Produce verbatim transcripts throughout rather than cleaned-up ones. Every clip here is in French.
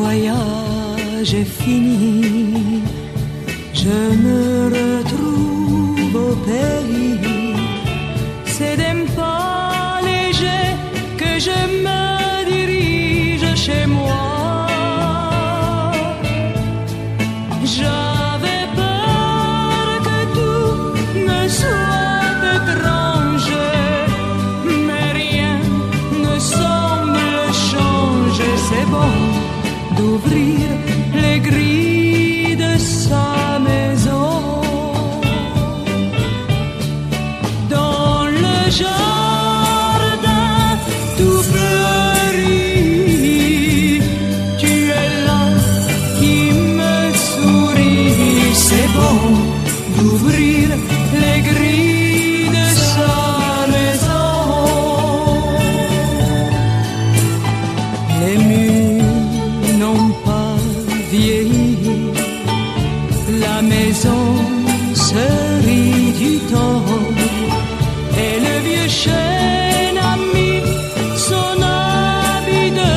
voyage est fini, je me retrouve au pays. C'est d'un pas léger que je me dirige chez moi. J'avais peur que tout me soit étrange, mais rien ne semble changer. C'est bon d'ouvrir les grilles de sa maison. Dans le jardin tout fleuri, tu es là qui me sourit. C'est bon d'ouvrir les grilles de sa maison. Les murs n'ont pas vieilli, la maison se rit du temps, et le vieux chêne a mis son habit de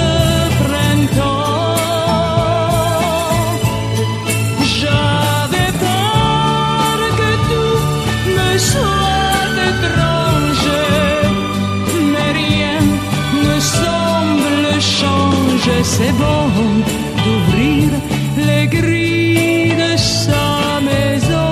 printemps. J'avais peur que tout me soit étrange, mais rien ne semble changer. C'est bon d'ouvrir les grilles de sa maison.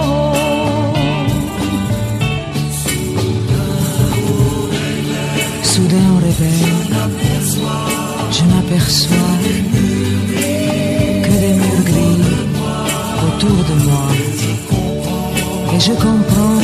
Soudain au réveil, je m'aperçois que des murs gris autour de moi, et je comprends